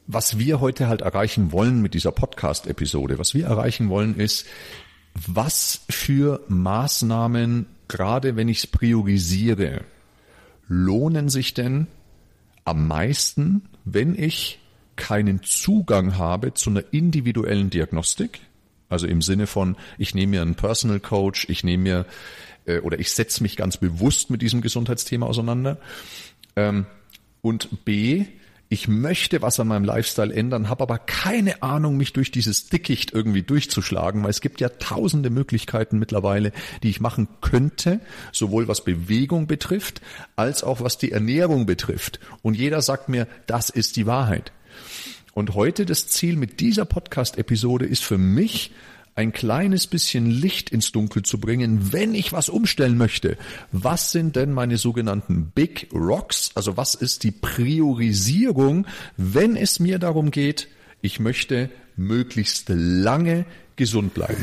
was wir heute halt erreichen wollen mit dieser Podcast-Episode, was wir erreichen wollen ist, was für Maßnahmen, gerade wenn ich es priorisiere, lohnen sich denn am meisten, wenn ich keinen Zugang habe zu einer individuellen Diagnostik? Also im Sinne von, ich nehme mir einen Personal Coach, ich setze mich ganz bewusst mit diesem Gesundheitsthema auseinander. Und B, ich möchte was an meinem Lifestyle ändern, habe aber keine Ahnung, mich durch dieses Dickicht irgendwie durchzuschlagen, weil es gibt ja tausende Möglichkeiten mittlerweile, die ich machen könnte, sowohl was Bewegung betrifft, als auch was die Ernährung betrifft. Und jeder sagt mir, das ist die Wahrheit. Und heute das Ziel mit dieser Podcast-Episode ist für mich, ein kleines bisschen Licht ins Dunkel zu bringen, wenn ich was umstellen möchte. Was sind denn meine sogenannten Big Rocks? Also was ist die Priorisierung, wenn es mir darum geht, ich möchte möglichst lange gesund bleiben?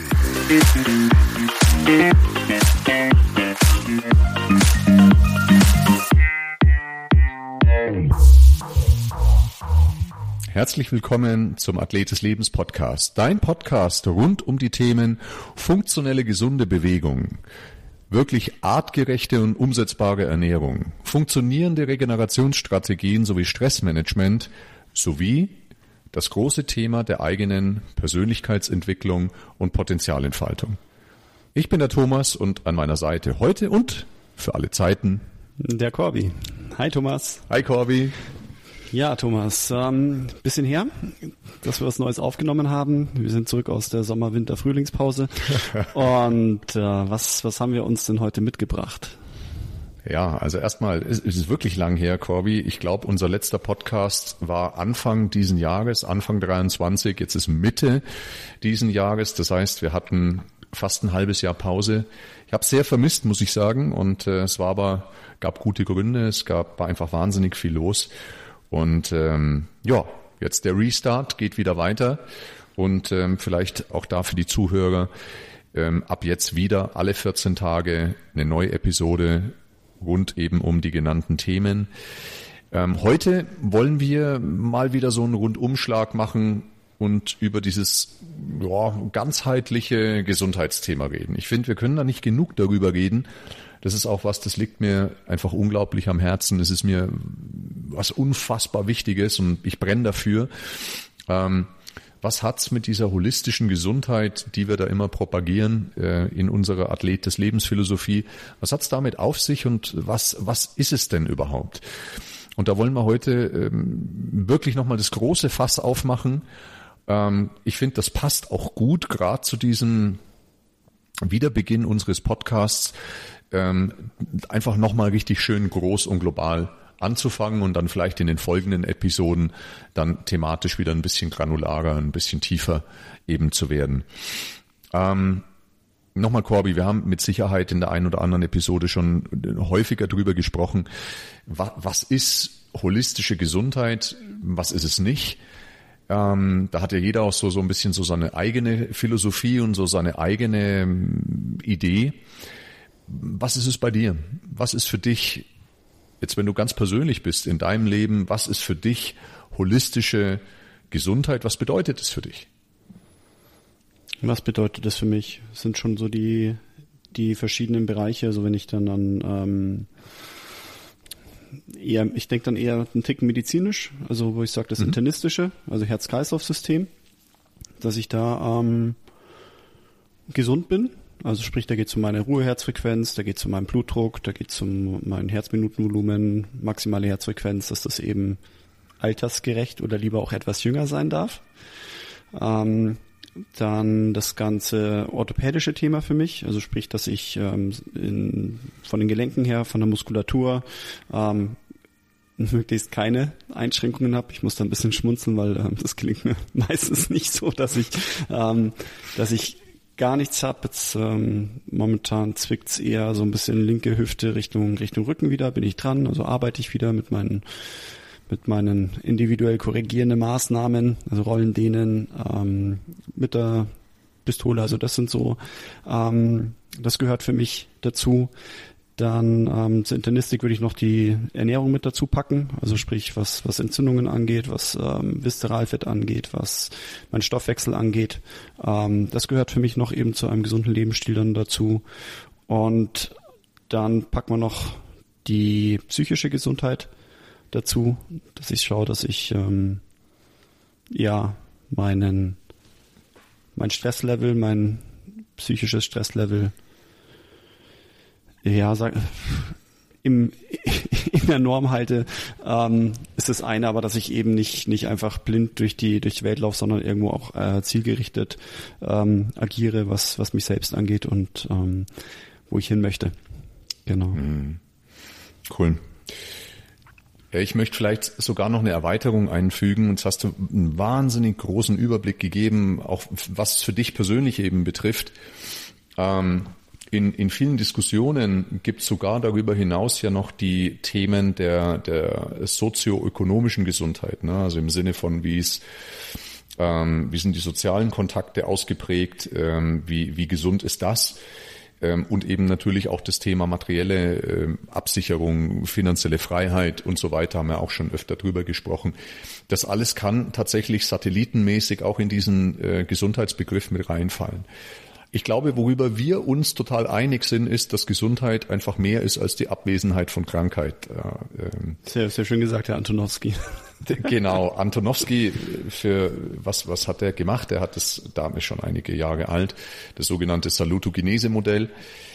Herzlich willkommen zum Athlet des Lebens Podcast. Dein Podcast rund um die Themen funktionelle gesunde Bewegung, wirklich artgerechte und umsetzbare Ernährung, funktionierende Regenerationsstrategien sowie Stressmanagement sowie das große Thema der eigenen Persönlichkeitsentwicklung und Potenzialentfaltung. Ich bin der Thomas und an meiner Seite heute und für alle Zeiten der Corby. Hi Thomas. Hi Corby. Ja, Thomas, bisschen her, dass wir was Neues aufgenommen haben. Wir sind zurück aus der Sommer-Winter-Frühlingspause. Und was haben wir uns denn heute mitgebracht? Ja, also erstmal, es ist wirklich lang her, Corby. Ich glaube, unser letzter Podcast war Anfang diesen Jahres, Anfang 23. Jetzt ist Mitte diesen Jahres. Das heißt, wir hatten fast ein halbes Jahr Pause. Ich habe es sehr vermisst, muss ich sagen. Und gab gute Gründe. War einfach wahnsinnig viel los. Und jetzt der Restart geht wieder weiter und vielleicht auch da für die Zuhörer ab jetzt wieder alle 14 Tage eine neue Episode rund eben um die genannten Themen. Heute wollen wir mal wieder so einen Rundumschlag machen und über dieses ganzheitliche Gesundheitsthema reden. Ich finde, wir können da nicht genug darüber reden. Das ist auch was, das liegt mir einfach unglaublich am Herzen. Es ist mir was unfassbar Wichtiges und ich brenne dafür. Was hat's mit dieser holistischen Gesundheit, die wir da immer propagieren in unserer Athlet des Lebens Philosophie, was hat's damit auf sich und was ist es denn überhaupt? Und da wollen wir heute wirklich nochmal das große Fass aufmachen. Ich finde, das passt auch gut, gerade zu diesem Wiederbeginn unseres Podcasts, einfach nochmal richtig schön groß und global anzufangen und dann vielleicht in den folgenden Episoden dann thematisch wieder ein bisschen granularer, ein bisschen tiefer eben zu werden. Nochmal, Corby, wir haben mit Sicherheit in der einen oder anderen Episode schon häufiger drüber gesprochen. Was ist holistische Gesundheit? Was ist es nicht? Da hat ja jeder auch so ein bisschen so seine eigene Philosophie und so seine eigene Idee. Was ist es bei dir? Was ist für dich, jetzt wenn du ganz persönlich bist in deinem Leben, was ist für dich holistische Gesundheit? Was bedeutet es für dich? Was bedeutet das für mich? Das sind schon so die verschiedenen Bereiche. Also wenn ich dann an ich denke dann eher einen Ticken medizinisch, also wo ich sage das Internistische, also Herz-Kreislauf-System, dass ich da gesund bin. Also sprich, da geht es um meine Ruheherzfrequenz, da geht es um meinen Blutdruck, da geht es um mein Herzminutenvolumen, maximale Herzfrequenz, dass das eben altersgerecht oder lieber auch etwas jünger sein darf. Dann das ganze orthopädische Thema für mich, also sprich, dass ich von den Gelenken her, von der Muskulatur möglichst keine Einschränkungen habe. Ich muss da ein bisschen schmunzeln, weil das gelingt mir meistens nicht so, dass ich gar nichts habe. Jetzt momentan zwickt's eher so ein bisschen linke Hüfte Richtung Rücken wieder, bin ich dran, also arbeite ich wieder mit meinen individuell korrigierenden Maßnahmen, also Rollendehnen mit der Pistole, also das sind so, das gehört für mich dazu. Dann zur Internistik würde ich noch die Ernährung mit dazu packen, also sprich was Entzündungen angeht, was Viszeralfett angeht, was mein Stoffwechsel angeht. Das gehört für mich noch eben zu einem gesunden Lebensstil dann dazu. Und dann packen wir noch die psychische Gesundheit dazu, dass ich schaue, dass ich mein Stresslevel, mein psychisches Stresslevel in der Norm halte, ist das eine, aber dass ich eben nicht einfach blind durch die Welt laufe, sondern irgendwo auch zielgerichtet agiere, was mich selbst angeht und wo ich hin möchte. Genau. Cool. Ich möchte vielleicht sogar noch eine Erweiterung einfügen. Jetzt hast du einen wahnsinnig großen Überblick gegeben, auch was es für dich persönlich eben betrifft. In vielen Diskussionen gibt es sogar darüber hinaus ja noch die Themen der sozioökonomischen Gesundheit, ne? Also im Sinne von, wie sind die sozialen Kontakte ausgeprägt, wie gesund ist das? Und eben natürlich auch das Thema materielle Absicherung, finanzielle Freiheit und so weiter, haben wir auch schon öfter drüber gesprochen. Das alles kann tatsächlich satellitenmäßig auch in diesen Gesundheitsbegriff mit reinfallen. Ich glaube, worüber wir uns total einig sind, ist, dass Gesundheit einfach mehr ist als die Abwesenheit von Krankheit. Sehr, sehr schön gesagt, Herr Antonowski. Genau, Antonowski, für was hat er gemacht? Er hat das, da ist schon einige Jahre alt, das sogenannte Salutogenese-Modell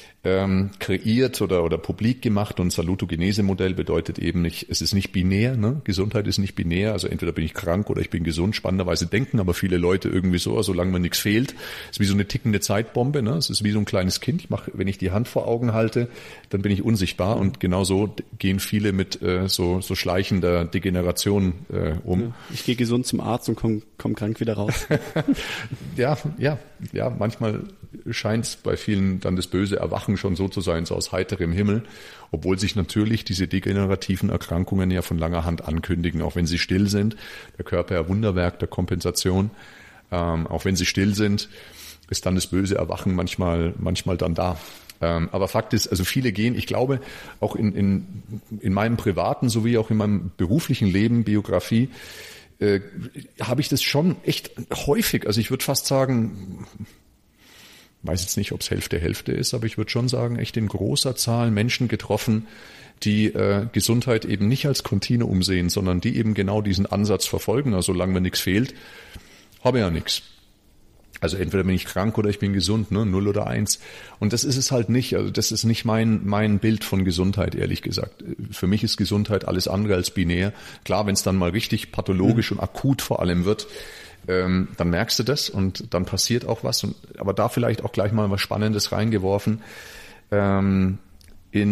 kreiert oder publik gemacht. Und Salutogenese-Modell bedeutet eben nicht, es ist nicht binär, ne? Gesundheit ist nicht binär, also entweder bin ich krank oder ich bin gesund. Spannenderweise denken aber viele Leute irgendwie so, solange mir nichts fehlt, ist wie so eine tickende Zeitbombe, ne? Es ist wie so ein kleines Kind. Wenn ich die Hand vor Augen halte, dann bin ich unsichtbar, und genau so gehen viele mit so schleichender Degeneration um. Ja, ich gehe gesund zum Arzt und komm krank wieder raus. Ja, manchmal scheint es bei vielen dann das böse Erwachen schon so zu sein, so aus heiterem Himmel, obwohl sich natürlich diese degenerativen Erkrankungen ja von langer Hand ankündigen, auch wenn sie still sind. Der Körper ja Wunderwerk der Kompensation. Auch wenn sie still sind, ist dann das böse Erwachen manchmal dann da. Aber Fakt ist, also viele gehen, ich glaube, auch in meinem privaten sowie auch in meinem beruflichen Leben, Biografie, habe ich das schon echt häufig, also ich würde fast sagen, weiß jetzt nicht, ob es Hälfte ist, aber ich würde schon sagen, echt in großer Zahl Menschen getroffen, die Gesundheit eben nicht als Kontinuum sehen, sondern die eben genau diesen Ansatz verfolgen. Also solange mir nichts fehlt, habe ich ja nichts. Also entweder bin ich krank oder ich bin gesund, ne? 0 oder 1. Und das ist es halt nicht. Also das ist nicht mein Bild von Gesundheit, ehrlich gesagt. Für mich ist Gesundheit alles andere als binär. Klar, wenn es dann mal richtig pathologisch und akut vor allem wird, dann merkst du das und dann passiert auch was. Aber da vielleicht auch gleich mal was Spannendes reingeworfen. Um die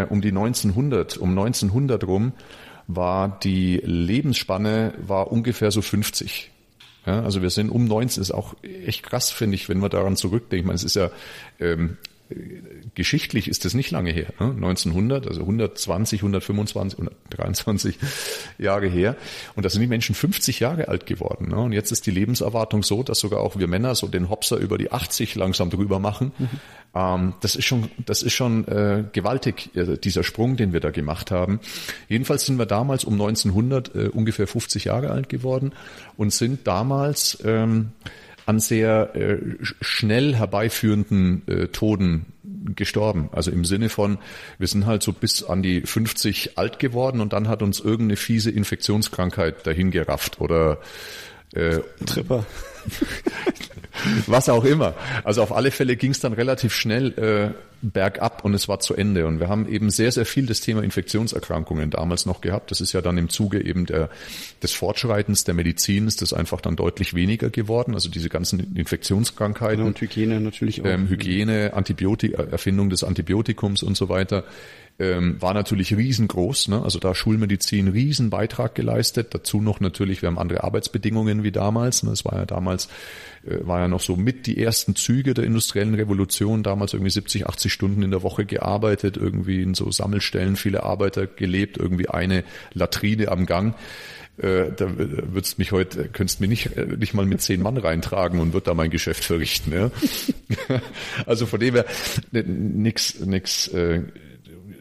1900 rum war die Lebensspanne ungefähr so 50. Ja, also wir sind um 19, ist auch echt krass, finde ich, wenn man daran zurückdenkt. Ich meine, es ist ja geschichtlich ist das nicht lange her, ne? 1900, also 120, 125, 123 Jahre her. Und da sind die Menschen 50 Jahre alt geworden. Ne? Und jetzt ist die Lebenserwartung so, dass sogar auch wir Männer so den Hopser über die 80 langsam drüber machen. Das ist schon gewaltig, dieser Sprung, den wir da gemacht haben. Jedenfalls sind wir damals um 1900 ungefähr 50 Jahre alt geworden und sind damals an sehr schnell herbeiführenden Toden gestorben. Also im Sinne von, wir sind halt so bis an die 50 alt geworden und dann hat uns irgendeine fiese Infektionskrankheit dahin gerafft oder Tripper. Was auch immer. Also auf alle Fälle ging es dann relativ schnell bergab und es war zu Ende. Und wir haben eben sehr, sehr viel das Thema Infektionserkrankungen damals noch gehabt. Das ist ja dann im Zuge eben des Fortschreitens der Medizin ist das einfach dann deutlich weniger geworden. Also diese ganzen Infektionskrankheiten. Ja, und Hygiene natürlich auch. Hygiene, Erfindung des Antibiotikums und so weiter. War natürlich riesengroß, ne? Also da Schulmedizin riesen Beitrag geleistet. Dazu noch natürlich, wir haben andere Arbeitsbedingungen wie damals. Ne? Es war ja damals, war ja noch so mit die ersten Züge der industriellen Revolution, damals irgendwie 70, 80 Stunden in der Woche gearbeitet, irgendwie in so Sammelstellen viele Arbeiter gelebt, irgendwie eine Latrine am Gang. Da könntest du mich nicht mal mit 10 Mann reintragen und wird da mein Geschäft verrichten. Ja? Also von dem her nix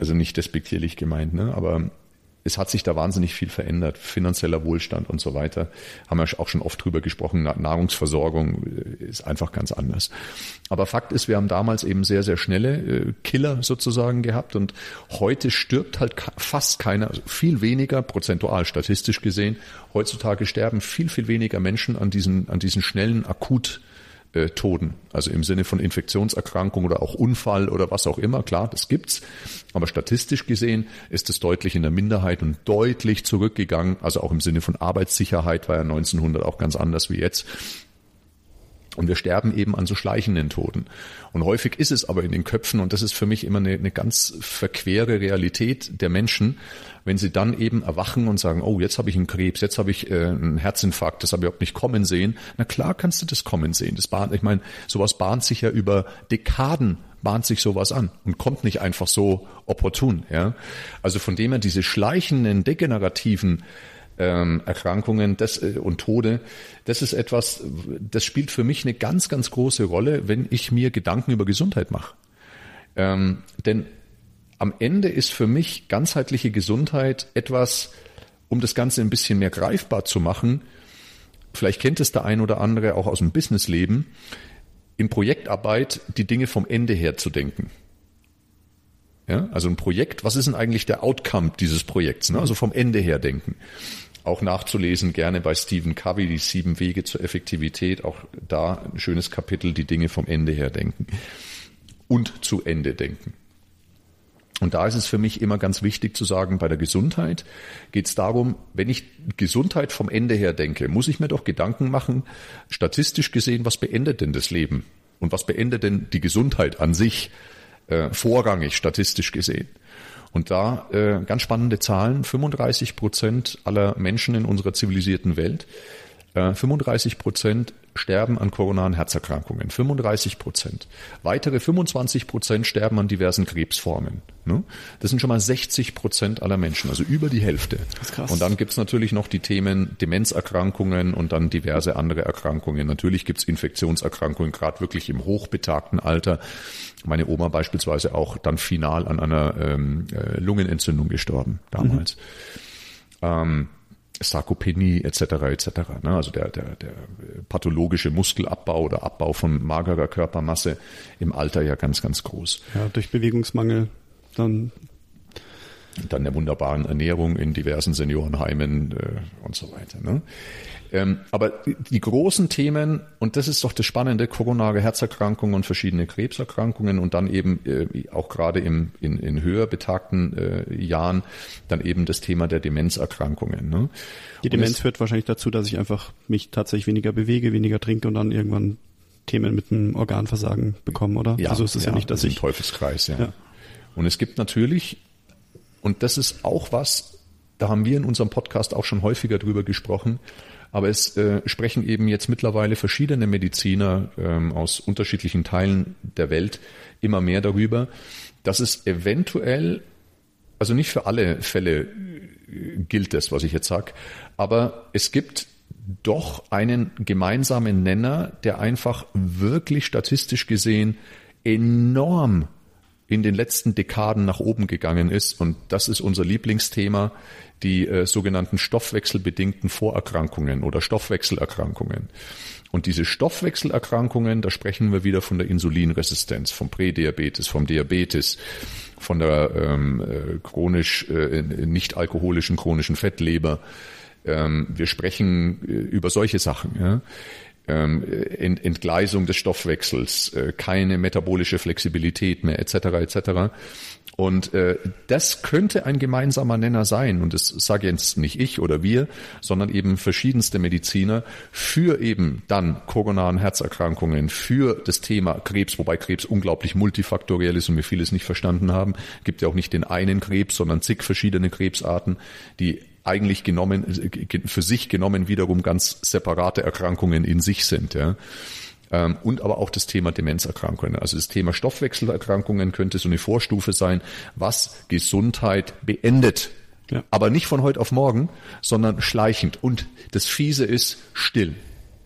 also nicht despektierlich gemeint, ne? Aber es hat sich da wahnsinnig viel verändert, finanzieller Wohlstand und so weiter. Haben wir auch schon oft drüber gesprochen, Nahrungsversorgung ist einfach ganz anders. Aber Fakt ist, wir haben damals eben sehr, sehr schnelle Killer sozusagen gehabt und heute stirbt halt fast keiner, also viel weniger prozentual statistisch gesehen. Heutzutage sterben viel, viel weniger Menschen an diesen schnellen Akuttoden, also im Sinne von Infektionserkrankung oder auch Unfall oder was auch immer. Klar, das gibt's. Aber statistisch gesehen ist es deutlich in der Minderheit und deutlich zurückgegangen. Also auch im Sinne von Arbeitssicherheit war ja 1900 auch ganz anders wie jetzt. Und wir sterben eben an so schleichenden Toten. Und häufig ist es aber in den Köpfen, und das ist für mich immer eine ganz verquere Realität der Menschen, wenn sie dann eben erwachen und sagen, oh, jetzt habe ich einen Krebs, jetzt habe ich einen Herzinfarkt, das habe ich überhaupt nicht kommen sehen. Na klar kannst du das kommen sehen. Ich meine, sowas bahnt sich ja über Dekaden, bahnt sich sowas an und kommt nicht einfach so opportun. Ja? Also von dem her diese schleichenden, degenerativen Erkrankungen und Tode, das ist etwas, das spielt für mich eine ganz, ganz große Rolle, wenn ich mir Gedanken über Gesundheit mache. Denn am Ende ist für mich ganzheitliche Gesundheit etwas, um das Ganze ein bisschen mehr greifbar zu machen. Vielleicht kennt es der ein oder andere auch aus dem Businessleben, in Projektarbeit die Dinge vom Ende her zu denken. Ja, also ein Projekt, was ist denn eigentlich der Outcome dieses Projekts? Ne? Also vom Ende her denken. Auch nachzulesen, gerne bei Stephen Covey, die 7 Wege zur Effektivität. Auch da ein schönes Kapitel, die Dinge vom Ende her denken und zu Ende denken. Und da ist es für mich immer ganz wichtig zu sagen, bei der Gesundheit geht es darum, wenn ich Gesundheit vom Ende her denke, muss ich mir doch Gedanken machen, statistisch gesehen, was beendet denn das Leben? Und was beendet denn die Gesundheit an sich? Vorrangig statistisch gesehen. Und da ganz spannende Zahlen, 35% aller Menschen in unserer zivilisierten Welt, 35% sterben an koronaren Herzerkrankungen, 35%. Weitere 25% sterben an diversen Krebsformen. Ne? Das sind schon mal 60% aller Menschen, also über die Hälfte. Das ist krass. Und dann gibt's natürlich noch die Themen Demenzerkrankungen und dann diverse andere Erkrankungen. Natürlich gibt's Infektionserkrankungen, gerade wirklich im hochbetagten Alter. Meine Oma beispielsweise auch dann final an einer Lungenentzündung gestorben damals. Sarkopenie etc. Ne? Also der pathologische Muskelabbau oder Abbau von magerer Körpermasse im Alter ja ganz, ganz groß. Ja, durch Bewegungsmangel dann der wunderbaren Ernährung in diversen Seniorenheimen und so weiter. Ne? Aber die großen Themen, und das ist doch das Spannende, koronare Herzerkrankungen und verschiedene Krebserkrankungen und dann eben auch gerade in höher betagten Jahren dann eben das Thema der Demenzerkrankungen. Ne? Die Demenz führt wahrscheinlich dazu, dass ich einfach mich tatsächlich weniger bewege, weniger trinke und dann irgendwann Themen mit einem Organversagen bekomme, oder? Ja, also es ist ja nicht, dass das ist ein Teufelskreis, ja. Und es gibt natürlich, und das ist auch was, da haben wir in unserem Podcast auch schon häufiger drüber gesprochen, aber es sprechen eben jetzt mittlerweile verschiedene Mediziner aus unterschiedlichen Teilen der Welt immer mehr darüber, dass es eventuell, also nicht für alle Fälle gilt das, was ich jetzt sage, aber es gibt doch einen gemeinsamen Nenner, der einfach wirklich statistisch gesehen enorm in den letzten Dekaden nach oben gegangen ist. Und das ist unser Lieblingsthema, die sogenannten stoffwechselbedingten Vorerkrankungen oder Stoffwechselerkrankungen. Und diese Stoffwechselerkrankungen, da sprechen wir wieder von der Insulinresistenz, vom Prädiabetes, vom Diabetes, von der chronisch nicht alkoholischen chronischen Fettleber. Wir sprechen über solche Sachen, ja. Entgleisung des Stoffwechsels, keine metabolische Flexibilität mehr, etc. etc. Und das könnte ein gemeinsamer Nenner sein, und das sage jetzt nicht ich oder wir, sondern eben verschiedenste Mediziner für eben dann koronaren Herzerkrankungen, für das Thema Krebs, wobei Krebs unglaublich multifaktoriell ist und wir vieles nicht verstanden haben. Es gibt ja auch nicht den einen Krebs, sondern zig verschiedene Krebsarten, die eigentlich für sich genommen wiederum ganz separate Erkrankungen in sich sind, ja. Und aber auch das Thema Demenzerkrankungen. Also das Thema Stoffwechselerkrankungen könnte so eine Vorstufe sein, was Gesundheit beendet. Ja. Aber nicht von heute auf morgen, sondern schleichend. Und das Fiese ist still.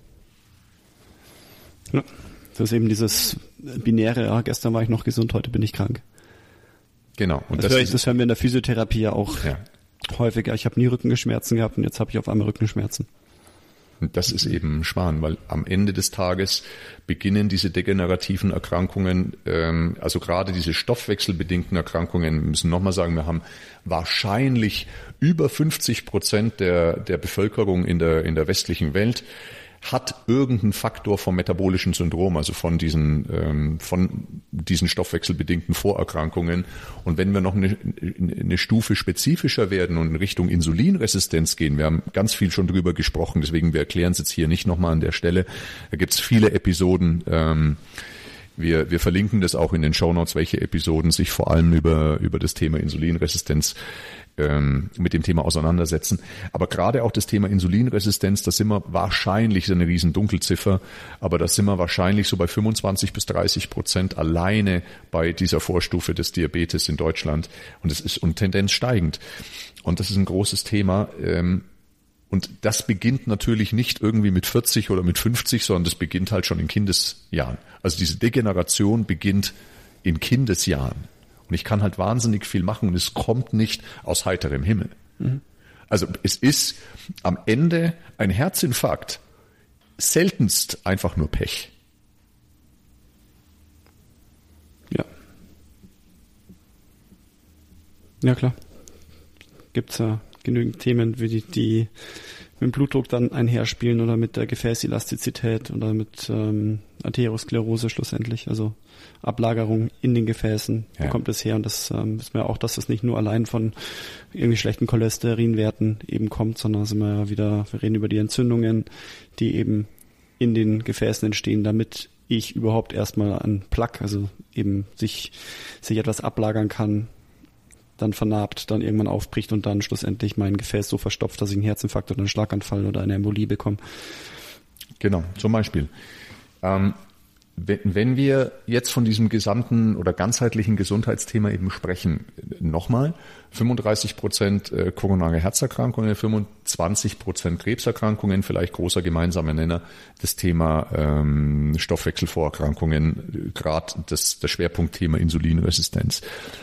Ja, das ist eben dieses binäre, gestern war ich noch gesund, heute bin ich krank. Genau. Und das hören wir in der Physiotherapie ja auch häufiger. Ich habe nie Rückenschmerzen gehabt und jetzt habe ich auf einmal Rückenschmerzen. Und das ist eben ein Schmarrn, weil am Ende des Tages beginnen diese degenerativen Erkrankungen, also gerade diese stoffwechselbedingten Erkrankungen, wir müssen nochmal sagen, wir haben wahrscheinlich über 50% der Bevölkerung in der westlichen Welt hat irgendeinen Faktor vom metabolischen Syndrom, also von diesen stoffwechselbedingten Vorerkrankungen. Und wenn wir noch eine Stufe spezifischer werden und in Richtung Insulinresistenz gehen, wir haben ganz viel schon drüber gesprochen, deswegen wir erklären es jetzt hier nicht nochmal an der Stelle. Da gibt es viele Episoden. Wir verlinken das auch in den Shownotes, welche Episoden sich vor allem über das Thema Insulinresistenz mit dem Thema auseinandersetzen. Aber gerade auch das Thema Insulinresistenz, da sind wir wahrscheinlich, eine riesen Dunkelziffer, aber da sind wir wahrscheinlich so bei 25-30% alleine bei dieser Vorstufe des Diabetes in Deutschland. Und es ist Tendenz steigend. Und das ist ein großes Thema. Und das beginnt natürlich nicht irgendwie mit 40 oder mit 50, sondern das beginnt halt schon in Kindesjahren. Also diese Degeneration beginnt in Kindesjahren. Und ich kann halt wahnsinnig viel machen und es kommt nicht aus heiterem Himmel. Mhm. Also es ist am Ende ein Herzinfarkt seltenst einfach nur Pech. Ja. Ja, klar. Gibt's ja genügend Themen, wie die mit dem Blutdruck dann einherspielen oder mit der Gefäßelastizität oder mit Arteriosklerose schlussendlich, also Ablagerung in den Gefäßen, wo kommt es her? Und das wissen wir auch, dass das nicht nur allein von irgendwie schlechten Cholesterinwerten eben kommt, sondern sind wir reden über die Entzündungen, die eben in den Gefäßen entstehen, damit ich überhaupt erstmal an Plaque, also eben sich etwas ablagern kann, dann vernarbt, dann irgendwann aufbricht und dann schlussendlich mein Gefäß so verstopft, dass ich einen Herzinfarkt oder einen Schlaganfall oder eine Embolie bekomme. Genau, zum Beispiel. Wenn wir jetzt von diesem gesamten oder ganzheitlichen Gesundheitsthema eben sprechen, nochmal, 35% koronare Herzerkrankungen, 25% Krebserkrankungen, vielleicht großer gemeinsamer Nenner, das Thema Stoffwechselvorerkrankungen, gerade das Schwerpunktthema Insulinresistenz.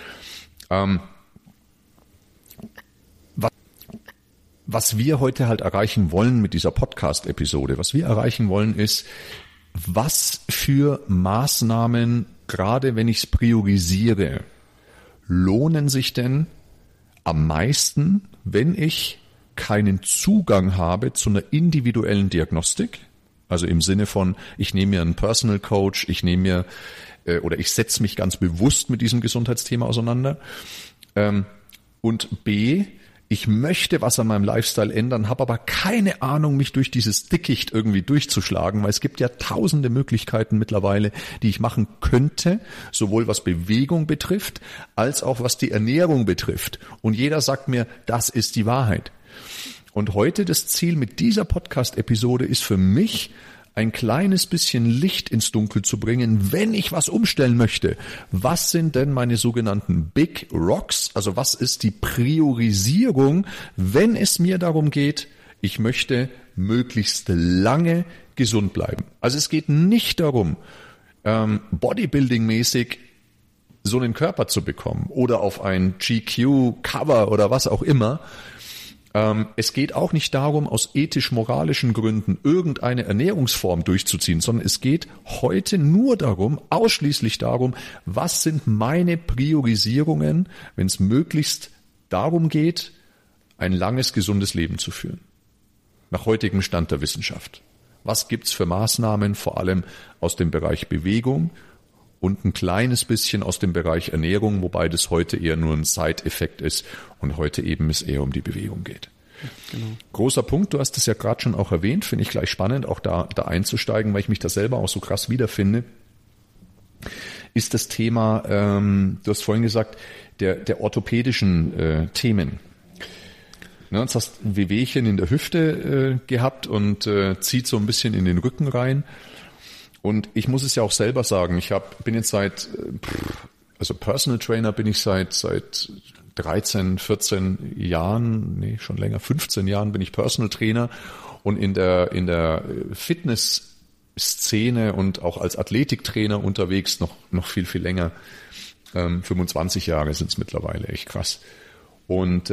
Was wir heute halt erreichen wollen mit dieser Podcast-Episode, was wir erreichen wollen ist, was für Maßnahmen, gerade wenn ich es priorisiere, lohnen sich denn am meisten, wenn ich keinen Zugang habe zu einer individuellen Diagnostik? Also im Sinne von, ich nehme mir einen Personal Coach, ich setze mich ganz bewusst mit diesem Gesundheitsthema auseinander. Und B, ich möchte was an meinem Lifestyle ändern, habe aber keine Ahnung, mich durch dieses Dickicht irgendwie durchzuschlagen, weil es gibt ja tausende Möglichkeiten mittlerweile, die ich machen könnte, sowohl was Bewegung betrifft, als auch was die Ernährung betrifft. Und jeder sagt mir, das ist die Wahrheit. Und heute das Ziel mit dieser Podcast-Episode ist für mich, ein kleines bisschen Licht ins Dunkel zu bringen, wenn ich was umstellen möchte. Was sind denn meine sogenannten Big Rocks? Also was ist die Priorisierung, wenn es mir darum geht, ich möchte möglichst lange gesund bleiben. Also es geht nicht darum, Bodybuilding-mäßig so einen Körper zu bekommen oder auf ein GQ-Cover oder was auch immer. Es geht auch nicht darum, aus ethisch-moralischen Gründen irgendeine Ernährungsform durchzuziehen, sondern es geht heute nur darum, ausschließlich darum, was sind meine Priorisierungen, wenn es möglichst darum geht, ein langes, gesundes Leben zu führen. Nach heutigem Stand der Wissenschaft. Was gibt's für Maßnahmen, vor allem aus dem Bereich Bewegung und ein kleines bisschen aus dem Bereich Ernährung, wobei das heute eher nur ein Side-Effekt ist und heute eben es eher um die Bewegung geht. Genau. Großer Punkt, du hast es ja gerade schon auch erwähnt, finde ich gleich spannend, auch da einzusteigen, weil ich mich da selber auch so krass wiederfinde, ist das Thema, du hast vorhin gesagt, der orthopädischen Themen. Ne, jetzt hast du ein Wehwehchen in der Hüfte gehabt und zieht so ein bisschen in den Rücken rein. Und ich muss es ja auch selber sagen, bin jetzt also Personal Trainer bin ich seit 13, 14 Jahren, schon länger, 15 Jahren bin ich Personal Trainer und in der Fitnessszene und auch als Athletiktrainer unterwegs noch viel, viel länger. 25 Jahre sind es mittlerweile, echt krass. Und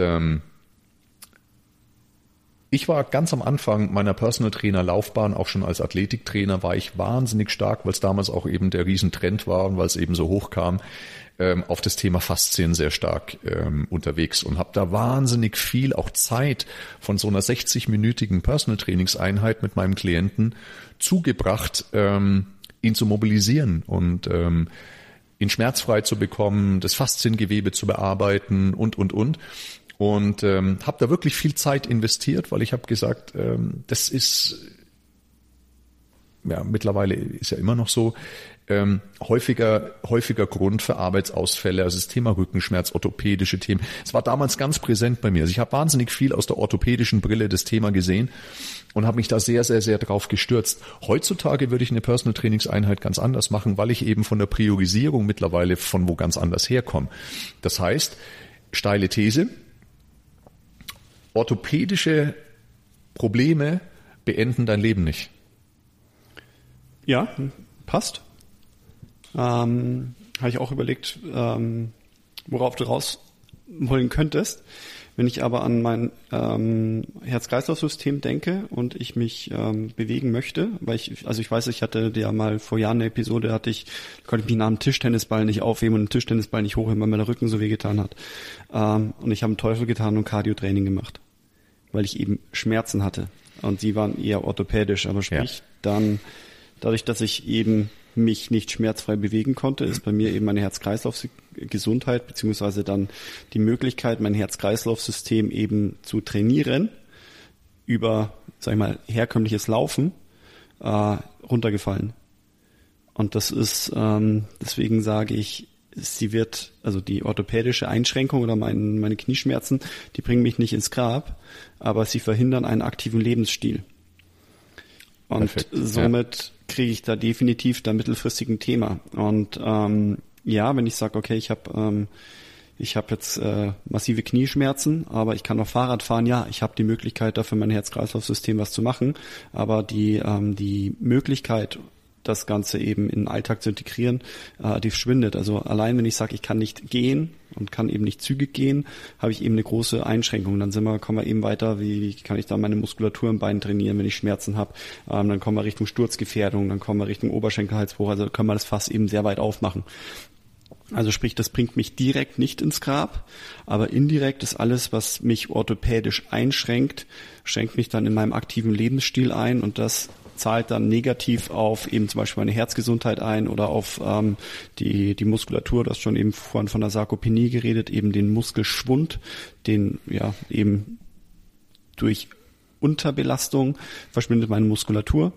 ich war ganz am Anfang meiner Personal Trainer Laufbahn, auch schon als Athletiktrainer, war ich wahnsinnig stark, weil es damals auch eben der Riesentrend war und weil es eben so hoch kam, auf das Thema Faszien sehr stark unterwegs und habe da wahnsinnig viel auch Zeit von so einer 60-minütigen Personal Trainingseinheit mit meinem Klienten zugebracht, ihn zu mobilisieren und ihn schmerzfrei zu bekommen, das Fasziengewebe zu bearbeiten und. Und habe da wirklich viel Zeit investiert, weil ich habe gesagt, das ist, ja, mittlerweile ist ja immer noch so, häufiger Grund für Arbeitsausfälle, also das Thema Rückenschmerz, orthopädische Themen. Es war damals ganz präsent bei mir. Also ich habe wahnsinnig viel aus der orthopädischen Brille das Thema gesehen und habe mich da sehr, sehr, sehr drauf gestürzt. Heutzutage würde ich eine Personal Trainingseinheit ganz anders machen, weil ich eben von der Priorisierung mittlerweile von wo ganz anders herkomme. Das heißt, steile These, orthopädische Probleme beenden dein Leben nicht. Ja, passt. Habe ich auch überlegt, worauf du rausholen könntest. Wenn ich aber an mein Herz-Kreislauf-System denke und ich mich bewegen möchte, weil ich weiß, ich hatte ja mal vor Jahren eine Episode, konnte ich mich nach einem Tischtennisball nicht aufheben und einen Tischtennisball nicht hochheben, weil mir der Rücken so wehgetan hat. Und ich habe einen Teufel getan und Cardio-Training gemacht, weil ich eben Schmerzen hatte. Und die waren eher orthopädisch, aber sprich dann, dadurch, dass ich eben mich nicht schmerzfrei bewegen konnte, ist bei mir eben meine Herz-Kreislauf-Gesundheit beziehungsweise dann die Möglichkeit, mein Herz-Kreislauf-System eben zu trainieren über, sag ich mal, herkömmliches Laufen runtergefallen. Und das ist, deswegen sage ich, die orthopädische Einschränkung oder meine Knieschmerzen, die bringen mich nicht ins Grab, aber sie verhindern einen aktiven Lebensstil. Und perfekt, somit kriege ich da definitiv da mittelfristig ein Thema. Und wenn ich sage, okay, ich habe jetzt massive Knieschmerzen, aber ich kann noch Fahrrad fahren, ja, ich habe die Möglichkeit, dafür mein Herz-Kreislauf-System was zu machen, aber die Möglichkeit, das Ganze eben in den Alltag zu integrieren, die verschwindet. Also allein, wenn ich sage, ich kann nicht gehen und kann eben nicht zügig gehen, habe ich eben eine große Einschränkung. Dann kommen wir eben weiter, wie kann ich da meine Muskulatur im Bein trainieren, wenn ich Schmerzen habe. Dann kommen wir Richtung Sturzgefährdung, dann kommen wir Richtung Oberschenkelhalsbruch. Also können wir das Fass eben sehr weit aufmachen. Also sprich, das bringt mich direkt nicht ins Grab, aber indirekt ist alles, was mich orthopädisch einschränkt, schränkt mich dann in meinem aktiven Lebensstil ein und das zahlt dann negativ auf eben zum Beispiel meine Herzgesundheit ein oder auf die Muskulatur. Du hast schon eben vorhin von der Sarkopenie geredet, eben den Muskelschwund, den eben durch Unterbelastung verschwindet meine Muskulatur.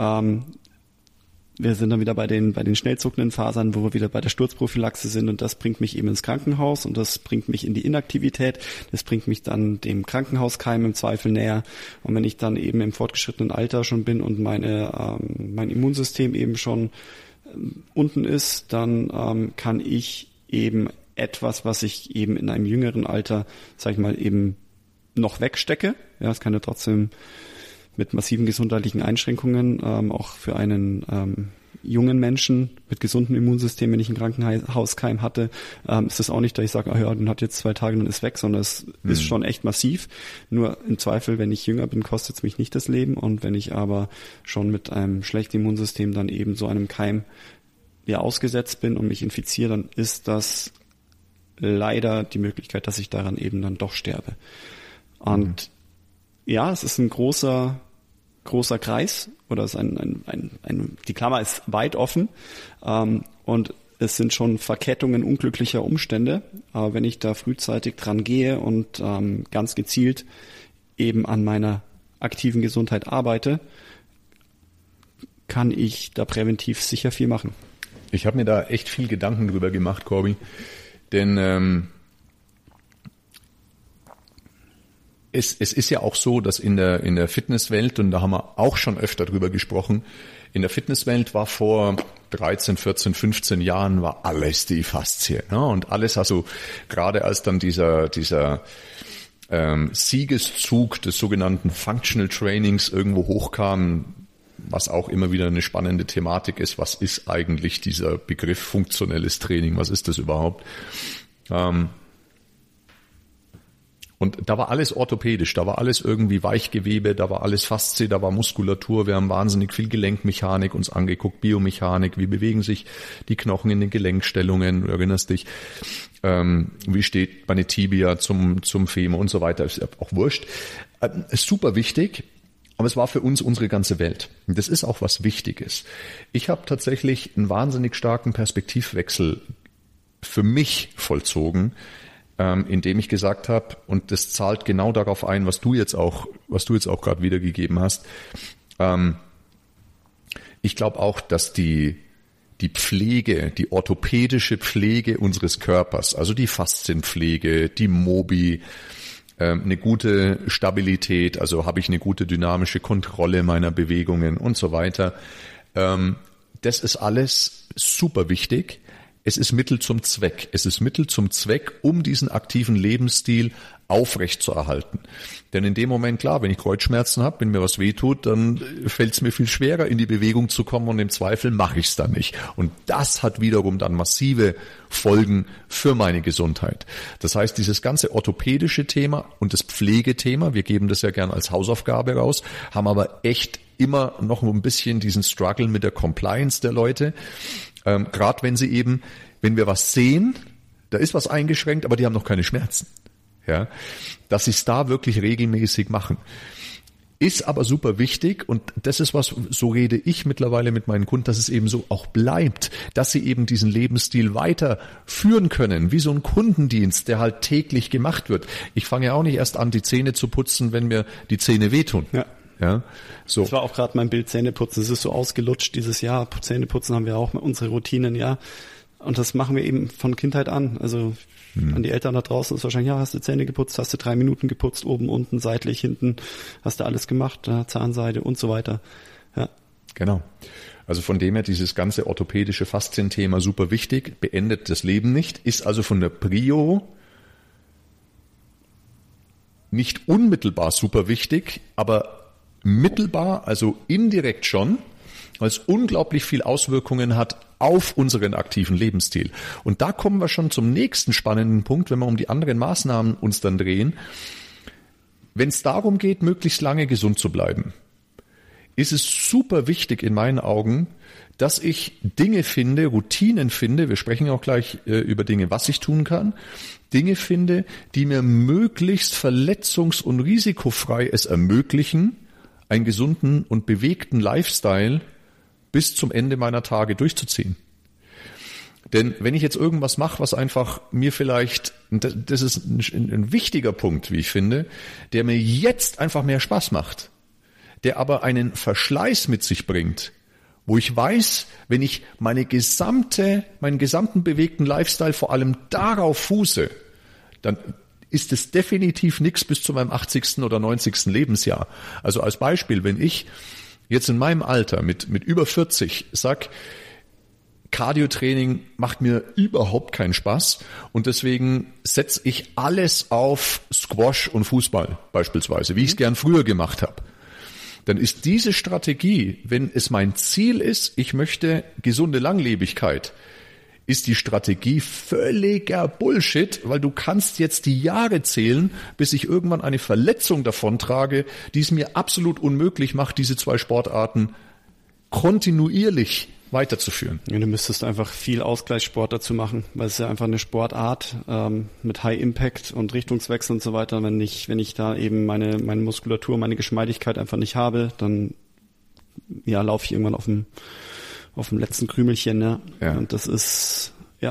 Wir sind dann wieder bei den schnell zuckenden Fasern, wo wir wieder bei der Sturzprophylaxe sind und das bringt mich eben ins Krankenhaus und das bringt mich in die Inaktivität, das bringt mich dann dem Krankenhauskeim im Zweifel näher und wenn ich dann eben im fortgeschrittenen Alter schon bin und mein Immunsystem eben schon unten ist, dann kann ich eben etwas, was ich eben in einem jüngeren Alter, sag ich mal, eben noch wegstecke, ja, es kann ja trotzdem mit massiven gesundheitlichen Einschränkungen, auch für einen jungen Menschen mit gesundem Immunsystem, wenn ich einen Krankenhauskeim hatte, ist das auch nicht, dass ich sage, den hat jetzt 2 Tage und ist weg, sondern es ist schon echt massiv. Nur im Zweifel, wenn ich jünger bin, kostet es mich nicht das Leben und wenn ich aber schon mit einem schlechten Immunsystem dann eben so einem Keim ausgesetzt bin und mich infiziere, dann ist das leider die Möglichkeit, dass ich daran eben dann doch sterbe. Und es ist ein großer Kreis oder es ist die Klammer ist weit offen und es sind schon Verkettungen unglücklicher Umstände. Aber wenn ich da frühzeitig dran gehe und ganz gezielt eben an meiner aktiven Gesundheit arbeite, kann ich da präventiv sicher viel machen. Ich habe mir da echt viel Gedanken drüber gemacht, Corby, denn es ist ja auch so, dass in der Fitnesswelt, und da haben wir auch schon öfter drüber gesprochen, in der Fitnesswelt war vor 13, 14, 15 Jahren war alles die Faszie, ne? Und alles, also gerade als dann dieser Siegeszug des sogenannten Functional Trainings irgendwo hochkam, was auch immer wieder eine spannende Thematik ist. Was ist eigentlich dieser Begriff funktionelles Training? Was ist das überhaupt? Und da war alles orthopädisch, da war alles irgendwie Weichgewebe, da war alles Faszie, da war Muskulatur. Wir haben wahnsinnig viel Gelenkmechanik uns angeguckt, Biomechanik, wie bewegen sich die Knochen in den Gelenkstellungen, du erinnerst dich, wie steht meine Tibia zum Femur und so weiter, ist auch wurscht. Ist super wichtig, aber es war für uns unsere ganze Welt. Und das ist auch was Wichtiges. Ich habe tatsächlich einen wahnsinnig starken Perspektivwechsel für mich vollzogen, indem ich gesagt habe, und das zahlt genau darauf ein, was du jetzt auch gerade wiedergegeben hast. Ich glaube auch, dass die Pflege, die orthopädische Pflege unseres Körpers, also die Faszienpflege, die Mobi, eine gute Stabilität, also habe ich eine gute dynamische Kontrolle meiner Bewegungen und so weiter. Das ist alles super wichtig. Es ist Mittel zum Zweck. Es ist Mittel zum Zweck, um diesen aktiven Lebensstil aufrechtzuerhalten. Denn in dem Moment, klar, wenn ich Kreuzschmerzen habe, wenn mir was wehtut, dann fällt es mir viel schwerer, in die Bewegung zu kommen und im Zweifel mache ich es dann nicht. Und das hat wiederum dann massive Folgen für meine Gesundheit. Das heißt, dieses ganze orthopädische Thema und das Pflegethema, wir geben das ja gern als Hausaufgabe raus, haben aber echt immer noch ein bisschen diesen Struggle mit der Compliance der Leute. Gerade wenn wir was sehen, da ist was eingeschränkt, aber die haben noch keine Schmerzen. Ja, dass sie es da wirklich regelmäßig machen. Ist aber super wichtig und das ist was, so rede ich mittlerweile mit meinen Kunden, dass es eben so auch bleibt, dass sie eben diesen Lebensstil weiterführen können, wie so ein Kundendienst, der halt täglich gemacht wird. Ich fange ja auch nicht erst an, die Zähne zu putzen, wenn mir die Zähne wehtun. Ja. Ja, so. Das war auch gerade mein Bild Zähneputzen. Es ist so ausgelutscht dieses Jahr. Zähneputzen haben wir auch unsere Routinen, ja. Und das machen wir eben von Kindheit an. Also an die Eltern da draußen ist wahrscheinlich, ja, hast du Zähne geputzt, hast du 3 Minuten geputzt, oben, unten, seitlich, hinten, hast du alles gemacht, Zahnseide und so weiter. Ja. Genau. Also von dem her dieses ganze orthopädische Faszienthema super wichtig, beendet das Leben nicht, ist also von der Prio nicht unmittelbar super wichtig, aber mittelbar, also indirekt schon, weil es unglaublich viel Auswirkungen hat auf unseren aktiven Lebensstil. Und da kommen wir schon zum nächsten spannenden Punkt, wenn wir um die anderen Maßnahmen uns dann drehen. Wenn es darum geht, möglichst lange gesund zu bleiben, ist es super wichtig in meinen Augen, dass ich Dinge finde, Routinen finde, wir sprechen auch gleich über Dinge, was ich tun kann, Dinge finde, die mir möglichst verletzungs- und risikofrei es ermöglichen, einen gesunden und bewegten Lifestyle bis zum Ende meiner Tage durchzuziehen. Denn wenn ich jetzt irgendwas mache, was einfach mir vielleicht, das ist ein wichtiger Punkt, wie ich finde, der mir jetzt einfach mehr Spaß macht, der aber einen Verschleiß mit sich bringt, wo ich weiß, wenn ich meinen gesamten bewegten Lifestyle vor allem darauf fuße, dann ist es definitiv nichts bis zu meinem 80. oder 90. Lebensjahr. Also als Beispiel, wenn ich jetzt in meinem Alter mit über 40 sag, Cardio-Training macht mir überhaupt keinen Spaß und deswegen setze ich alles auf Squash und Fußball beispielsweise, wie ich es gern früher gemacht habe. Dann ist diese Strategie, wenn es mein Ziel ist, ich möchte gesunde Langlebigkeit, ist die Strategie völliger Bullshit, weil du kannst jetzt die Jahre zählen, bis ich irgendwann eine Verletzung davontrage, die es mir absolut unmöglich macht, diese 2 Sportarten kontinuierlich weiterzuführen. Ja, du müsstest einfach viel Ausgleichssport dazu machen, weil es ist ja einfach eine Sportart mit High Impact und Richtungswechsel und so weiter. Wenn ich da eben meine Muskulatur, meine Geschmeidigkeit einfach nicht habe, dann ja laufe ich irgendwann auf dem letzten Krümelchen, ne? Ja. Und das ist ja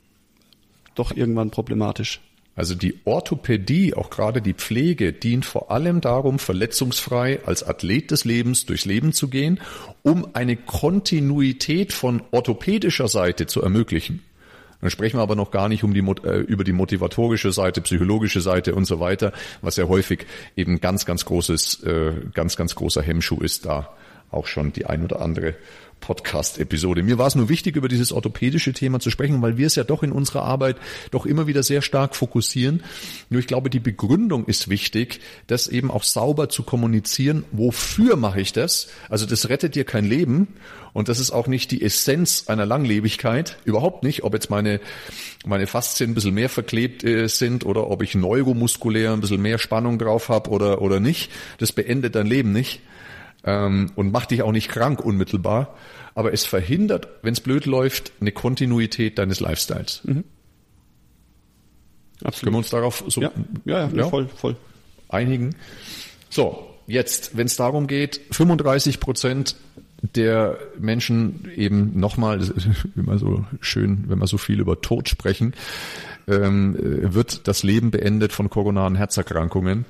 doch irgendwann problematisch. Also die Orthopädie, auch gerade die Pflege, dient vor allem darum, verletzungsfrei als Athlet des Lebens durchs Leben zu gehen, um eine Kontinuität von orthopädischer Seite zu ermöglichen. Dann sprechen wir aber noch gar nicht über die motivatorische Seite, psychologische Seite und so weiter, was ja häufig eben ganz großer Hemmschuh ist, da auch schon die ein oder andere Podcast-Episode. Mir war es nur wichtig, über dieses orthopädische Thema zu sprechen, weil wir es ja doch in unserer Arbeit doch immer wieder sehr stark fokussieren. Nur ich glaube, die Begründung ist wichtig, das eben auch sauber zu kommunizieren. Wofür mache ich das? Also das rettet dir kein Leben und das ist auch nicht die Essenz einer Langlebigkeit. Überhaupt nicht, ob jetzt meine Faszien ein bisschen mehr verklebt sind oder ob ich neuromuskulär ein bisschen mehr Spannung drauf habe oder nicht. Das beendet dein Leben nicht. Und macht dich auch nicht krank unmittelbar, aber es verhindert, wenn es blöd läuft, eine Kontinuität deines Lifestyles. Mhm. Absolut. Können wir uns darauf so voll einigen? So, jetzt, wenn es darum geht, 35% der Menschen eben nochmal, das ist immer so schön, wenn wir so viel über Tod sprechen, wird das Leben beendet von koronaren Herzerkrankungen.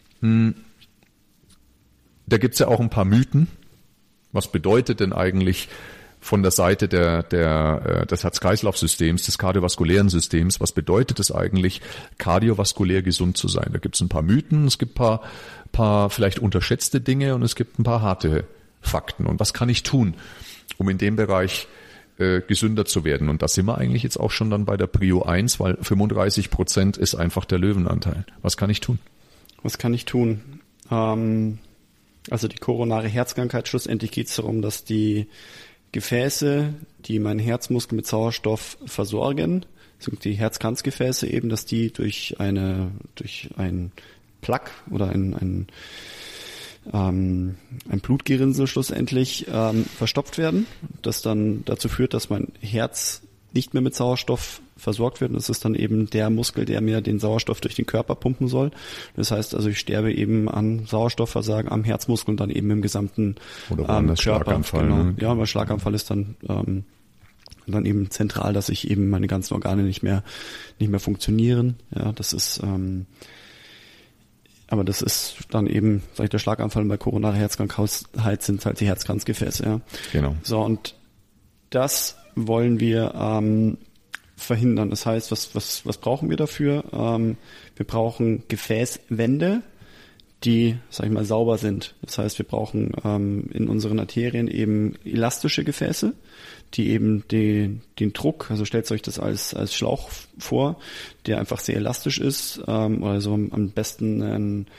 Da gibt's ja auch ein paar Mythen. Was bedeutet denn eigentlich von der Seite des Herz-Kreislauf-Systems, des kardiovaskulären Systems, was bedeutet es eigentlich, kardiovaskulär gesund zu sein? Da gibt's ein paar Mythen, es gibt ein paar vielleicht unterschätzte Dinge und es gibt ein paar harte Fakten. Und was kann ich tun, um in dem Bereich gesünder zu werden? Und da sind wir eigentlich jetzt auch schon dann bei der Prio 1, weil 35% ist einfach der Löwenanteil. Was kann ich tun? Was kann ich tun? Also die koronare Herzkrankheit, schlussendlich geht es darum, dass die Gefäße, die meinen Herzmuskel mit Sauerstoff versorgen, sind die Herzkranzgefäße eben, dass die durch ein Plaque oder ein Blutgerinnsel schlussendlich verstopft werden, das dann dazu führt, dass mein Herz nicht mehr mit Sauerstoff versorgt wird. Und das ist dann eben der Muskel, der mir den Sauerstoff durch den Körper pumpen soll. Das heißt also, ich sterbe eben an Sauerstoffversagen am Herzmuskel und dann eben im gesamten Körper. Schlaganfall. Genau. Ne? Ja, weil Schlaganfall ist dann eben zentral, dass ich eben meine ganzen Organe nicht mehr funktionieren. Ja, das ist aber das ist dann eben, sag ich, der Schlaganfall bei koronarer Herzkrankheit sind halt die Herzkranzgefäße. Ja. Genau. So, und das wollen wir verhindern. Das heißt, was brauchen wir dafür? Wir brauchen Gefäßwände, die, sag ich mal, sauber sind. Das heißt, wir brauchen in unseren Arterien eben elastische Gefäße, die eben den Druck, also stellt euch das als Schlauch vor, der einfach sehr elastisch ist, oder so am besten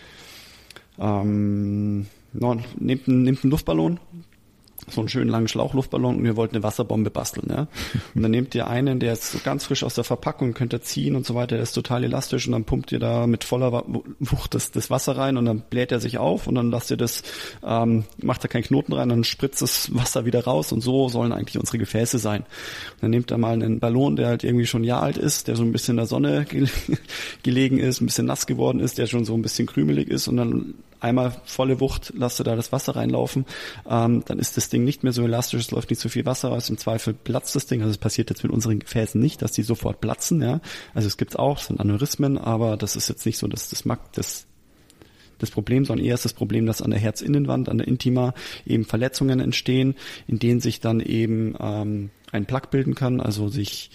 nehmt einen Luftballon, so einen schönen langen Schlauchluftballon und ihr wollt eine Wasserbombe basteln, ja. Und dann nehmt ihr einen, der ist so ganz frisch aus der Verpackung, könnt ihr ziehen und so weiter, der ist total elastisch und dann pumpt ihr da mit voller Wucht das Wasser rein und dann bläht er sich auf und dann lasst ihr das, macht da keinen Knoten rein, dann spritzt das Wasser wieder raus und so sollen eigentlich unsere Gefäße sein. Und dann nehmt ihr mal einen Ballon, der halt irgendwie schon ein Jahr alt ist, der so ein bisschen in der Sonne gelegen ist, ein bisschen nass geworden ist, der schon so ein bisschen krümelig ist und dann einmal volle Wucht, lasst ihr da das Wasser reinlaufen, dann ist das Ding nicht mehr so elastisch, es läuft nicht so viel Wasser raus, im Zweifel platzt das Ding, also es passiert jetzt mit unseren Gefäßen nicht, dass die sofort platzen, ja, also es gibt's auch, es sind Aneurysmen, aber das ist jetzt nicht so, dass das Problem, sondern eher ist das Problem, dass an der Herzinnenwand, an der Intima eben Verletzungen entstehen, in denen sich dann eben ein Plaque bilden kann, also sich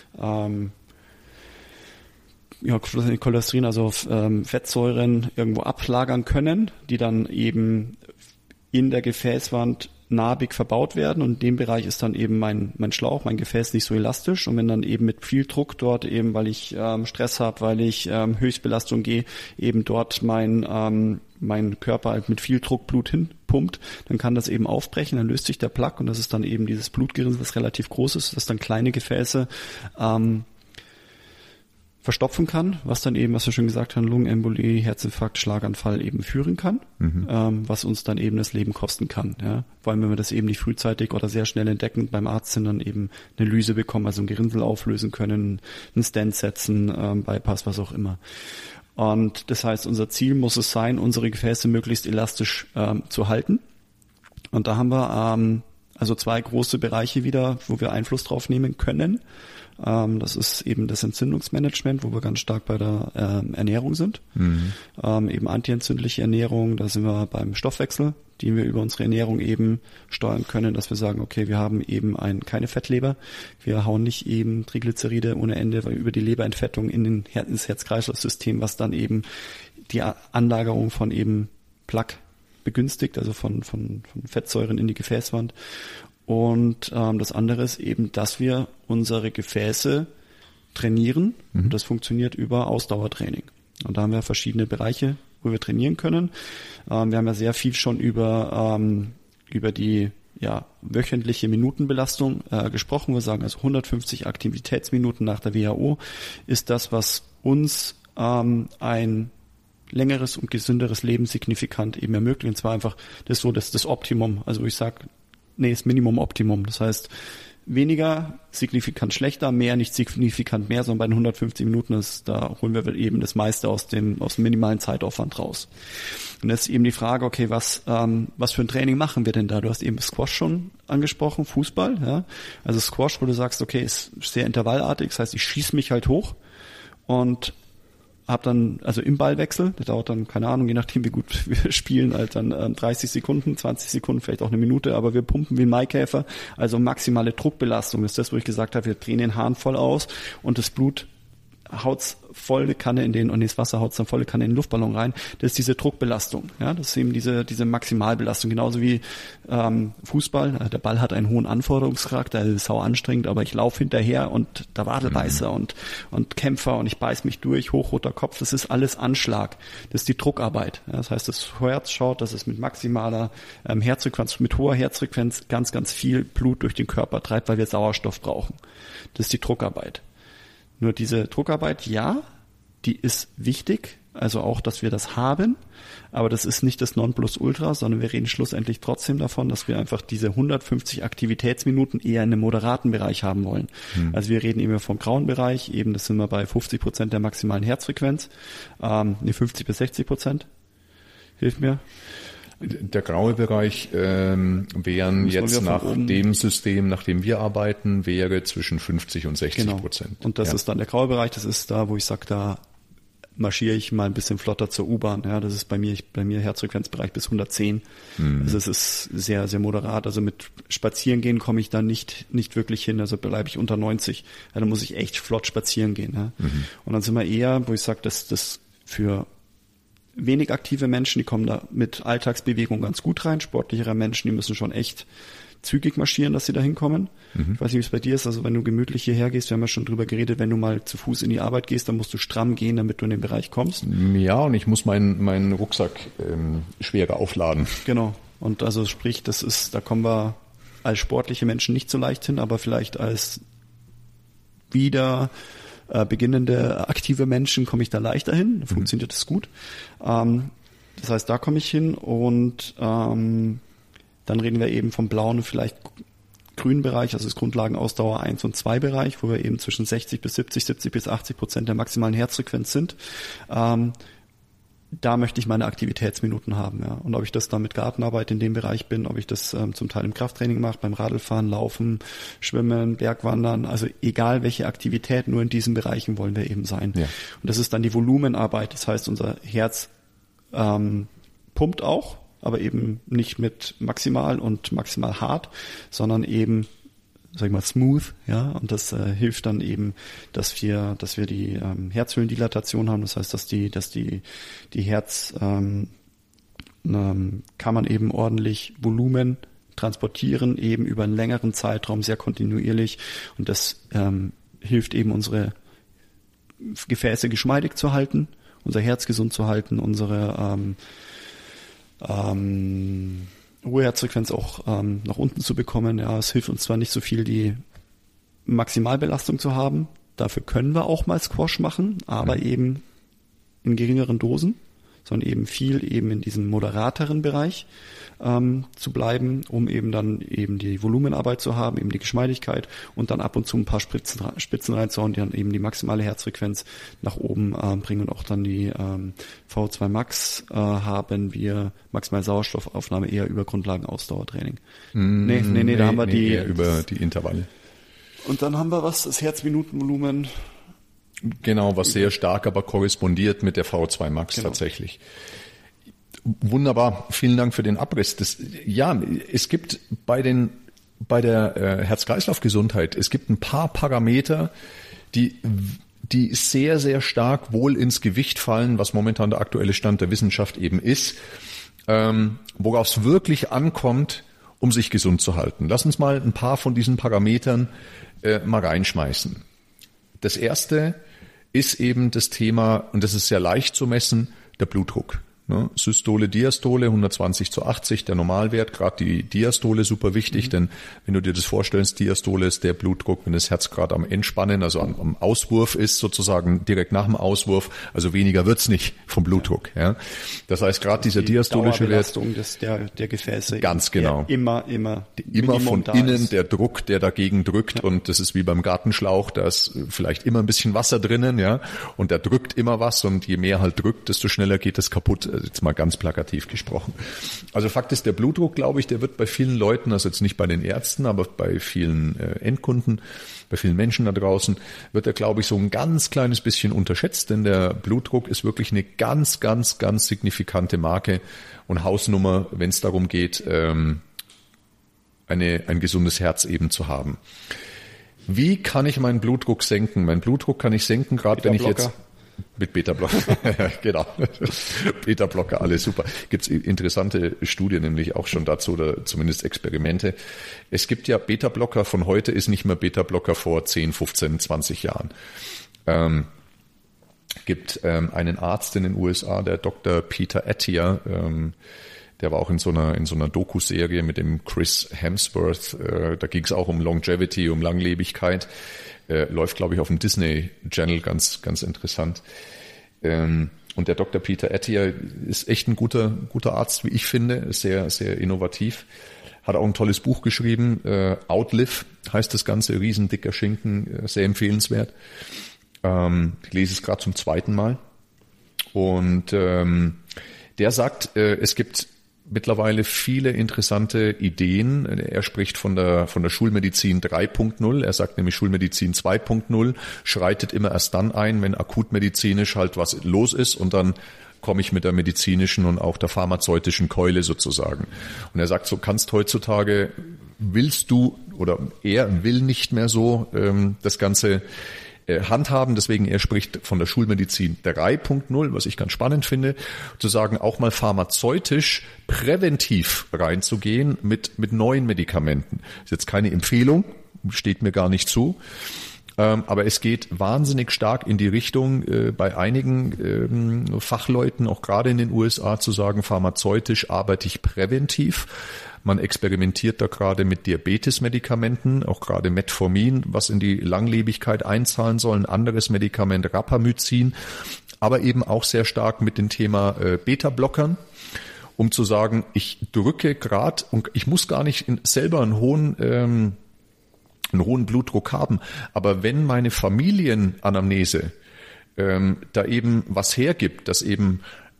Cholesterin, also Fettsäuren irgendwo ablagern können, die dann eben in der Gefäßwand narbig verbaut werden und in dem Bereich ist dann eben mein Schlauch, mein Gefäß nicht so elastisch und wenn dann eben mit viel Druck dort eben, weil ich Stress habe, weil ich Höchstbelastung gehe, eben dort mein Körper halt mit viel Druck Blut hinpumpt, dann kann das eben aufbrechen, dann löst sich der Plaque und das ist dann eben dieses Blutgerinnsel, das relativ groß ist, das dann kleine Gefäße verstopfen kann, was dann eben, was wir schon gesagt haben, Lungenembolie, Herzinfarkt, Schlaganfall eben führen kann, was uns dann eben das Leben kosten kann. Ja? Vor allem, wenn wir das eben nicht frühzeitig oder sehr schnell entdecken, beim Arzt sind, dann eben eine Lyse bekommen, also ein Gerinnsel auflösen können, einen Stent setzen, Bypass, was auch immer. Und das heißt, unser Ziel muss es sein, unsere Gefäße möglichst elastisch zu halten. Und da haben wir also zwei große Bereiche wieder, wo wir Einfluss drauf nehmen können. Das ist eben das Entzündungsmanagement, wo wir ganz stark bei der Ernährung sind. Eben antientzündliche Ernährung, da sind wir beim Stoffwechsel, den wir über unsere Ernährung eben steuern können, dass wir sagen, okay, wir haben eben keine Fettleber, wir hauen nicht eben Triglyceride ohne Ende über die Leberentfettung ins Herz-Kreislauf-System, was dann eben die Anlagerung von eben Plaque begünstigt, also von Fettsäuren in die Gefäßwand. Und das andere ist eben, dass wir unsere Gefäße trainieren. Und das funktioniert über Ausdauertraining. Und da haben wir verschiedene Bereiche, wo wir trainieren können. Wir haben ja sehr viel schon über die wöchentliche Minutenbelastung gesprochen. Wir sagen also 150 Aktivitätsminuten nach der WHO ist das, was uns ein längeres und gesünderes Leben signifikant eben ermöglicht. Und zwar einfach das Optimum. Also ich sage, das Minimum Optimum. Das heißt, weniger signifikant schlechter, mehr nicht signifikant mehr, sondern bei den 150 Minuten da holen wir eben das meiste aus dem minimalen Zeitaufwand raus. Und jetzt ist eben die Frage, okay, was für ein Training machen wir denn da? Du hast eben Squash schon angesprochen, Fußball, ja. Also Squash, wo du sagst, okay, ist sehr intervallartig, das heißt, ich schieße mich halt hoch und habe dann, also im Ballwechsel, der dauert dann, keine Ahnung, je nachdem wie gut wir spielen, halt dann 30 Sekunden, 20 Sekunden, vielleicht auch eine Minute, aber wir pumpen wie ein Maikäfer, also maximale Druckbelastung. Das ist das, wo ich gesagt habe, wir drehen den Hahn voll aus und das Blut haut's volle Kanne und das Wasser haut's dann volle Kanne in den Luftballon rein. Das ist diese Druckbelastung, ja, das ist eben diese Maximalbelastung, genauso wie Fußball. Der Ball hat einen hohen Anforderungscharakter, der ist sau anstrengend, aber ich laufe hinterher und der Wadelbeißer und Kämpfer und ich beiß mich durch, hochroter Kopf, das ist alles Anschlag. Das ist die Druckarbeit. Ja, das heißt, das Herz schaut, dass es mit maximaler Herzfrequenz, mit hoher Herzfrequenz ganz, ganz viel Blut durch den Körper treibt, weil wir Sauerstoff brauchen. Das ist die Druckarbeit. Nur diese Druckarbeit, ja, die ist wichtig, also auch, dass wir das haben, aber das ist nicht das Nonplusultra, sondern wir reden schlussendlich trotzdem davon, dass wir einfach diese 150 Aktivitätsminuten eher in einem moderaten Bereich haben wollen. Also wir reden eben vom grauen Bereich, eben das sind wir bei 50% der maximalen Herzfrequenz, 50-60%, hilft mir. Der graue Bereich wären jetzt nach dem System, nach dem wir arbeiten, wäre zwischen 50 und 60%. Genau. Und das ist dann der graue Bereich, das ist da, wo ich sage, da marschiere ich mal ein bisschen flotter zur U-Bahn. Ja, das ist bei mir Herzfrequenzbereich bis 110. Also es ist sehr, sehr moderat. Also mit Spazierengehen komme ich da nicht wirklich hin. Also bleibe ich unter 90. Ja, da muss ich echt flott spazieren gehen. Ja. Und dann sind wir eher, wo ich sage, dass das für wenig aktive Menschen, die kommen da mit Alltagsbewegung ganz gut rein. Sportlichere Menschen, die müssen schon echt zügig marschieren, dass sie da hinkommen. Ich weiß nicht, wie es bei dir ist. Also wenn du gemütlich hierher gehst, wir haben ja schon drüber geredet, wenn du mal zu Fuß in die Arbeit gehst, dann musst du stramm gehen, damit du in den Bereich kommst. Ja, und ich muss meinen Rucksack schwerer aufladen. Genau. Und also sprich, da kommen wir als sportliche Menschen nicht so leicht hin, aber vielleicht als wieder beginnende aktive Menschen komme ich da leichter hin, funktioniert das gut. Das heißt, da komme ich hin und dann reden wir eben vom blauen und vielleicht grünen Bereich, also das Grundlagenausdauer 1 und 2 Bereich, wo wir eben zwischen 60 bis 80% der maximalen Herzfrequenz sind. Da möchte ich meine Aktivitätsminuten haben, ja. Und ob ich das dann mit Gartenarbeit in dem Bereich bin, ob ich das zum Teil im Krafttraining mache, beim Radlfahren, Laufen, Schwimmen, Bergwandern, also egal welche Aktivität, nur in diesen Bereichen wollen wir eben sein. Ja. Und das ist dann die Volumenarbeit, das heißt, unser Herz pumpt auch, aber eben nicht mit maximal und maximal hart, sondern eben, sag ich mal, smooth, ja, und das hilft dann eben, dass wir die Herzhöhlendilatation haben, das heißt, dass die Herzkammern eben ordentlich Volumen transportieren, eben über einen längeren Zeitraum, sehr kontinuierlich, und das hilft eben, unsere Gefäße geschmeidig zu halten, unser Herz gesund zu halten, unsere Ruheherzfrequenz auch nach unten zu bekommen. Ja, es hilft uns zwar nicht so viel, die Maximalbelastung zu haben, dafür können wir auch mal Squash machen, aber eben in geringeren Dosen, sondern eben viel eben in diesem moderateren Bereich zu bleiben, um eben dann eben die Volumenarbeit zu haben, eben die Geschmeidigkeit und dann ab und zu ein paar Spitzen reinzuhauen, die dann eben die maximale Herzfrequenz nach oben bringen, und auch dann die VO2 Max haben wir maximale Sauerstoffaufnahme eher über Grundlagenausdauertraining. Nee, da haben wir die eher über die Intervalle. Und dann haben wir das Herzminutenvolumen. Genau, was sehr stark aber korrespondiert mit der VO2 Max tatsächlich. Wunderbar, vielen Dank für den Abriss. Es gibt bei der Herz-Kreislauf-Gesundheit, es gibt ein paar Parameter, die sehr, sehr stark wohl ins Gewicht fallen, was momentan der aktuelle Stand der Wissenschaft eben ist. worauf es wirklich ankommt, um sich gesund zu halten. Lass uns mal ein paar von diesen Parametern mal reinschmeißen. Das erste ist eben das Thema, und das ist sehr leicht zu messen, der Blutdruck. Ne? Systole, Diastole, 120/80, der Normalwert, gerade die Diastole super wichtig, denn wenn du dir das vorstellst, Diastole ist der Blutdruck, wenn das Herz gerade am Entspannen, also am Auswurf ist, sozusagen direkt nach dem Auswurf, also weniger wird's nicht vom Blutdruck. Ja. Das heißt, gerade dieser diastolische Wert, der Gefäße, ganz genau, immer von innen ist. Der Druck, der dagegen drückt, und das ist wie beim Gartenschlauch, da ist vielleicht immer ein bisschen Wasser drinnen, ja, und der drückt immer was, und je mehr halt drückt, desto schneller geht es kaputt. Jetzt mal ganz plakativ gesprochen. Also Fakt ist, der Blutdruck, glaube ich, der wird bei vielen Leuten, also jetzt nicht bei den Ärzten, aber bei vielen Endkunden, bei vielen Menschen da draußen, wird er, glaube ich, so ein ganz kleines bisschen unterschätzt, denn der Blutdruck ist wirklich eine ganz, ganz, ganz signifikante Marke und Hausnummer, wenn es darum geht, ein gesundes Herz eben zu haben. Wie kann ich meinen Blutdruck senken? Meinen Blutdruck kann ich senken, gerade wenn ich jetzt... Mit Beta-Blocker, genau. Beta-Blocker, alles super. Gibt's interessante Studien nämlich auch schon dazu, oder zumindest Experimente. Es gibt ja Beta-Blocker von heute, ist nicht mehr Beta-Blocker vor 10, 15, 20 Jahren. Gibt einen Arzt in den USA, der Dr. Peter Attia, der war auch in so einer Doku-Serie mit dem Chris Hemsworth. Da ging es auch um Longevity, um Langlebigkeit. Läuft, glaube ich, auf dem Disney Channel, ganz, ganz interessant. Und der Dr. Peter Attia ist echt ein guter Arzt, wie ich finde, sehr, sehr innovativ. Hat auch ein tolles Buch geschrieben, Outlive heißt das Ganze, riesendicker Schinken, sehr empfehlenswert. Ich lese es gerade zum zweiten Mal. Und der sagt, es gibt mittlerweile viele interessante Ideen. Er spricht von der Schulmedizin 3.0. Er sagt nämlich, Schulmedizin 2.0 schreitet immer erst dann ein, wenn akutmedizinisch halt was los ist, und dann komme ich mit der medizinischen und auch der pharmazeutischen Keule sozusagen. Und er sagt, so kannst heutzutage, willst du, oder er will nicht mehr so das Ganze handhaben, deswegen er spricht von der Schulmedizin 3.0, was ich ganz spannend finde, zu sagen, auch mal pharmazeutisch präventiv reinzugehen mit neuen Medikamenten. Ist jetzt keine Empfehlung, steht mir gar nicht zu, aber es geht wahnsinnig stark in die Richtung, bei einigen Fachleuten, auch gerade in den USA, zu sagen, pharmazeutisch arbeite ich präventiv. Man experimentiert da gerade mit Diabetes-Medikamenten, auch gerade Metformin, was in die Langlebigkeit einzahlen soll, ein anderes Medikament Rapamycin, aber eben auch sehr stark mit dem Thema Beta-Blockern, um zu sagen, ich drücke gerade, und ich muss gar nicht selber einen hohen Blutdruck haben, aber wenn meine Familienanamnese da eben was hergibt, dass eben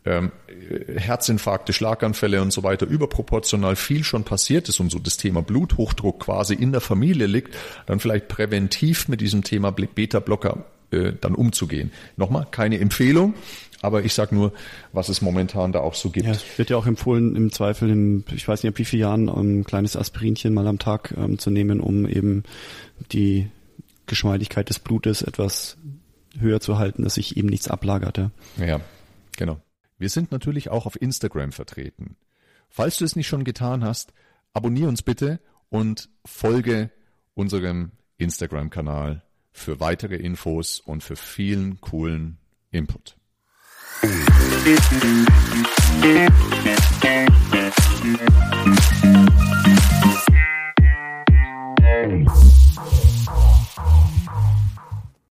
Herzinfarkte, Schlaganfälle und so weiter überproportional viel schon passiert ist und so das Thema Bluthochdruck quasi in der Familie liegt, dann vielleicht präventiv mit diesem Thema Beta-Blocker dann umzugehen. Nochmal, keine Empfehlung, aber ich sage nur, was es momentan da auch so gibt. Ja, es wird ja auch empfohlen, im Zweifel ich weiß nicht, ab wie vielen Jahren, ein kleines Aspirinchen mal am Tag zu nehmen, um eben die Geschmeidigkeit des Blutes etwas höher zu halten, dass sich eben nichts ablagert. Ja, genau. Wir sind natürlich auch auf Instagram vertreten. Falls du es nicht schon getan hast, abonniere uns bitte und folge unserem Instagram-Kanal für weitere Infos und für vielen coolen Input.